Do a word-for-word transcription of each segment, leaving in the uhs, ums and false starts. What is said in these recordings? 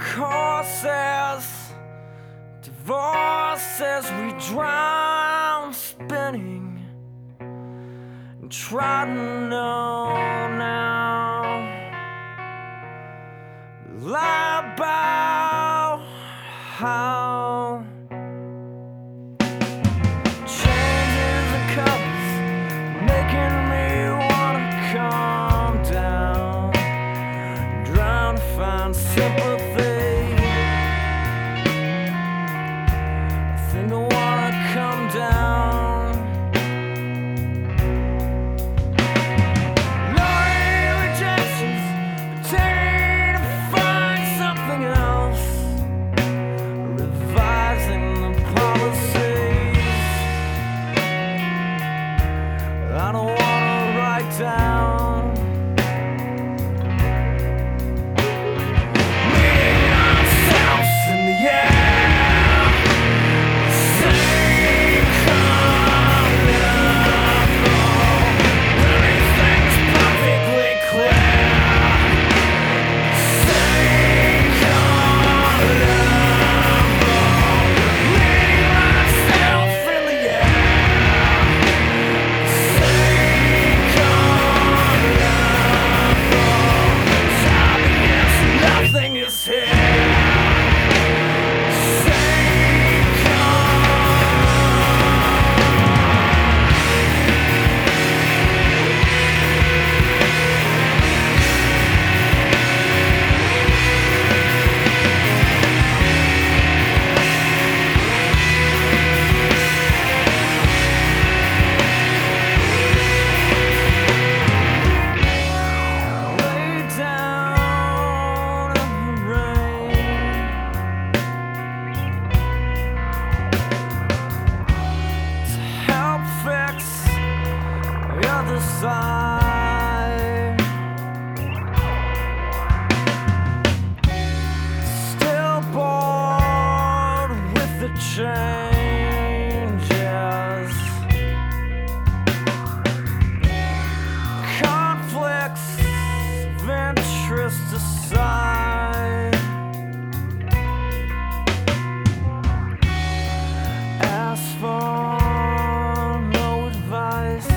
Courses, divorces, we drown spinning and try to know now. Lie about how changes the colors, making me wanna calm down, drown to find sympathy. I think I wanna come down. I don't wanna write down meeting ourselves in the air, same colorful, everything's perfectly clear, same colorful, meeting myself in the air. Nothing is here. Other side, still bored with the changes, conflicts of interest aside, ask for no advice.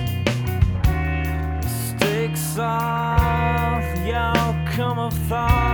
Of the outcome of thought.